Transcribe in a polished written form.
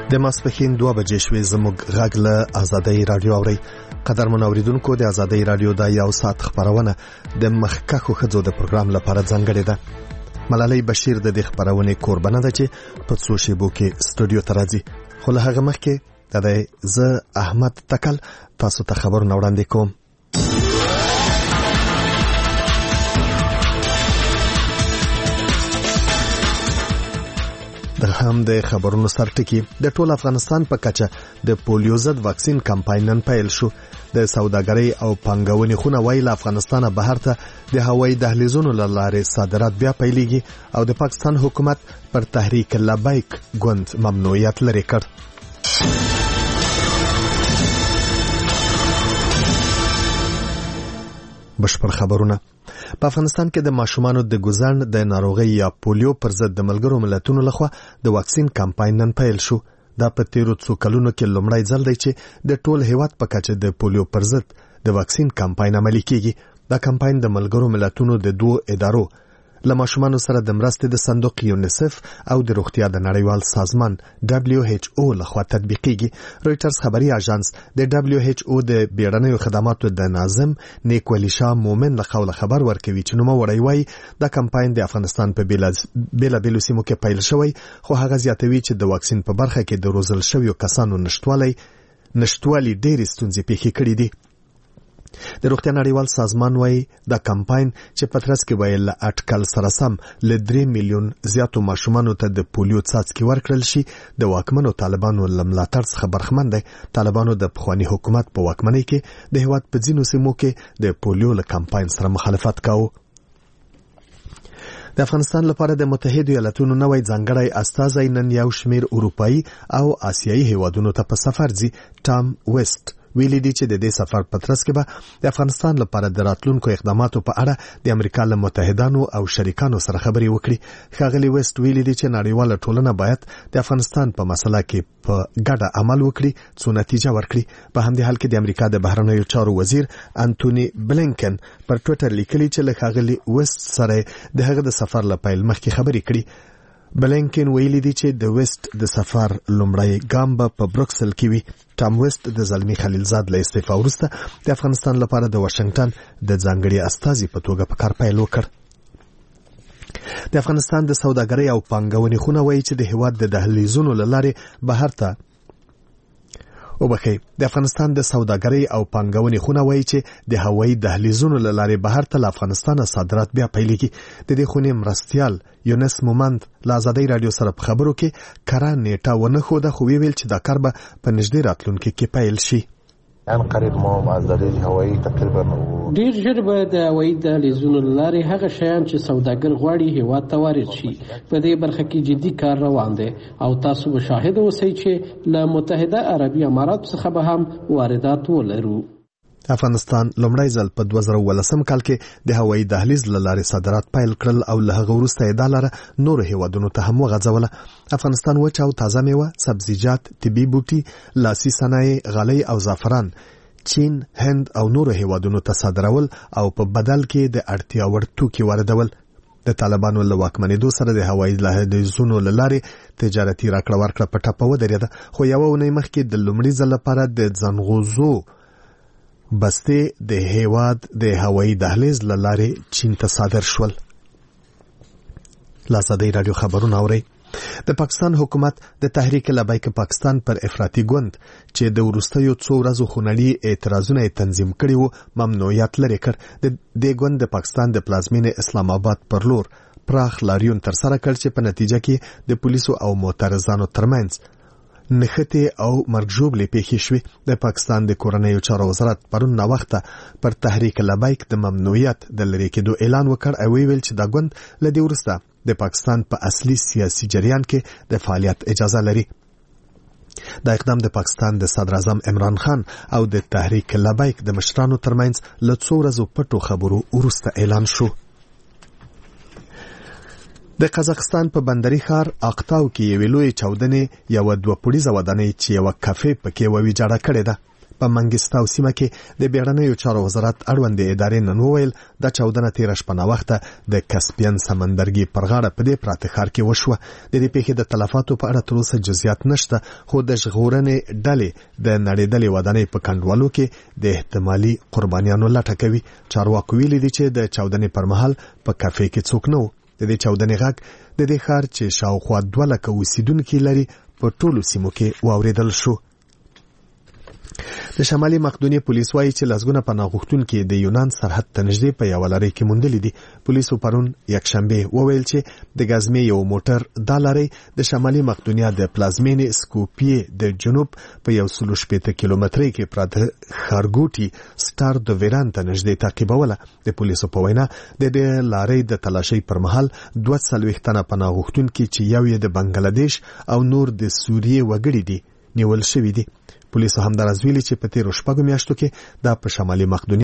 د ماسپښین 2 بجې شوې زموږ غږ له آزادۍ رادیو اوري. قدرمن اوریدونکو، د آزادۍ رادیو د یو ساعت خبرونه د مخکښو ښځو د پروګرام لپاره ځانګړې ده. ملالۍ بشیر د دې خبرونه کوربنه ده چې په څو شیبو کې استودیو ته راځي. خو له هغه مخکې زه احمد تکل تاسو ته خبرونه وړاندې کوم. د هم د خبرونو سرټکی د ټول افغانستان په کچه د پولیو ضد واکسین کمپاین نن پیل شو. د سوداګرۍ او پانګونې خونه وایي له افغانستانه بهر ته د هوایي دهلیزونو له لارې صادرات بیا پیلېږي او د پاکستان حکومت پر تحریک لبیک ګوند ممنوعیت لري کړ. بشپړ خبرونه. په افغانستان کې د ماشومانو د ګوزن د ناروغي یا پولیو پر ضد د ملګرو ملتونو لخوا د واکسین کمپاین نن پیل شو. دا په تیرو څو کلونو کې لومړی ځل دی چې د ټول هیواد په کچه د پولیو پر ضد د واکسین کمپاین عملي کیږي. دا کمپاین د ملګرو ملتونو د دوه ادارو له ماشومانو سره د مرستې د صندوق یونیسف او د روغتیا د نړیوال سازمان WHO لخوا تطبیقیږي. رويټرز خبري اژانس د WHO د بیړنیو خدماتو د ناظم نیکولی شاه مومن له قوله خبر ورکوي چې نومه وړي وای دا کمپاین د افغانستان په بیلابیلو سیمو کې پیل شوی، خو هغه زیاتوي چې د واکسین په برخه کې د روزل شویو کسانو نشټوالي ډېر ستونزې پیښې کړې دي. د روغتیا نړیوال سازمان وایي دا کمپاین چې په ترڅ کې ویل اټکل سره سم ل 3 میلیون زیاتو ماشومانو ته د پولیو څاڅکي ورکړل شي د واکمنو طالبانو لملاتړ څخه برخمن دی. طالبانو د پخوانی حکومت په واکمنۍ کې د هیواد په ځینو سیمو کې د پولیو له کمپاین سره مخالفت کاوه. د افغانستان لپاره د متحده ایالاتونو نوی ځانګړی استازی نن یو شمیر اروپایي او آسیایي هیوادونو ته په سفر ځي. ټام ویسټ ویلي دی چې د دې سفر په ترڅ کې به د افغانستان لپاره د راتلونکو اقداماتو په اړه د امریکا له متحدانو او شریکانو سره خبرې وکړي. ښاغلي ویسټ ویلي دی چې نړیواله ټولنه باید د افغانستان په مسله کې په ګډه عمل وکړي څو نتیجه ورکړي. په همدې حال کې د امریکا د بهرنیو چارو وزیر انټونی بلینکن پر ټویټر لیکلي چې له ښاغلي ویسټ سره د هغه د سفر له پیل مخکې خبرې کړي. بلینکن ویلي دی چې د ویسټ د سفر لومړی ګام به په بروکسل کې وي. ټام ویسټ د زلمی خلیلزاد له استعفا وروسته د افغانستان لپاره د واشنگټن د ځانګړي استازي په توګه په کار پیل وکړ. د افغانستان د سوداګرۍ او پانګونې خونه وایي چې د هیواد د دهلیزونو له لارې بهر ته د افغانستان د سوداګرۍ او پانګونې خونه وایي چې د هوایي دهلیزونو له لارې بهر ته له افغانستانه صادرات بیا پیلېږي. د دې خونې مرستیال یونس مومند له آزادۍ رادیو سره په خبرو کې کره نیټه ونه ښوده، خو ویل چې دا کار به په نږدې راتلونکي کې پیل شي. ان قریب ما از دلیل هوایی تقریبا ډیر ژر به د هوایي دهلیزونو لارې هغه شیان چې سوداګر غواړي هیواد ته وارد شي. په دې برخه کې جدي کار روان دی او تاسو به شاهد اوسئ چې له متحده عربي امارات څخه به هم واردات ولرو. افغانستان لومړی ځل په 2018 کال کې د هوایي دهلیز له لارې صادرات پیل کړل او له هغه وروسته یې دا لاره نورو هیوادونو ته هم وغځوله. افغانستان وچ او تازه میوه، سبزیجات، طبي بوټي، لاسي صنایع، غالۍ او زعفران چین، هند او نورو هیوادونو ته صادرول او په بدل کې د اړتیا وړ توکي واردول. د طالبانو له واکمنېدو سره د هوایي دهلیزونو له لارې تجارتي راکړه ورکړه په ټپه ودرېده، خو یوه اونۍ مخکې د لومړي ځل لپاره د ځنغوزو بستې د هیواد د هوایي دهلیز له لارې چین ته صادر شول. آزادۍ رادیو خبرونه اورئ. د پاکستان حکومت د تحریک لبیک پاکستان پر افراطي ګوند چې د وروستیو څو ورځو خونړي اعتراضونه تنظیم کړي وو ممنوعیت لري کړ. د دې ګوند د پاکستان د پلازمینې اسلام آباد پر لور پراخ لاریون ترسره کړ چې په نتیجه کې د پولیسو او معترضانو ترمنځ نښتې او مرګ ژوبلې پیښې شوې. د پاکستان د کورنیو چارو وزارت پرون ناوخته پر تحریک لبیک د ممنوعیت د لرې کېدو اعلان وکړ او ویل چې دا ګوند له دې وروسته د پاکستان په اصلي سیاسي جریان کې د فعالیت اجازه لري. دا اقدام د پاکستان د صدر اعظم عمران خان او د تحریک لبیک د مشرانو ترمنځ له څو ورځو پټو خبرو وروسته اعلان شو. د قزاقستان په بندري ښار اقتاو کې یوې لویې چاودنې یوه 2 پوړیزه ودانۍ چې یوه کافې پکې ویجاړه کړې ده. په منګستاو سیمه کې د بیړنیو چارو وزارت اړوندې ادارې نن وویل د چاودنه 13 شپه وخت د کسپین سمندرګي پر غاړه په دې پراته ښار کې وشوه. د دې پیښې د تلفاتو په اړه تر اوسه جزئیات نشته، خو د ژغورنې ډلې د نړیدلې ودانۍ په کنډوالو کې د احتمالي قربانیانو لټه کوي. چارواکو ویلي دي چې د چاودنې پر مهال په کافې کې څوک نه و. د دې چاودنې غږ د دې ښار چې شاوخوا 2 لکه اوسیدونکي لري په ټولو سیمو کې واوریدل شو. د شمالي مقدونیې پولیس وایي چې لسګونه پناه غوښتونکي د یونان سرحد ته نږدې په یوه لارۍ کې موندلي دي. پولیسو پرون یکشنبه وویل چې د ګازمې یو موټر دا لارۍ د شمالي مقدونیا د پلازمینې سکوپیې د جنوب په 160 کیلومترۍ کې پراته ښارګوټي سټار د ویران ته نږدې تعقیبوله. د پولیسو په وینا د دې لارۍ د تلاشۍ پر مهال 42 تنه پناه غوښتونکي چې یو یې د بنگلاديش او نور د سوریې وګړي دي نیول شوي دي. پولیسو همدارس ویلي چې په تیرو 6 میاشتو کې دا په شمالي مقدونیه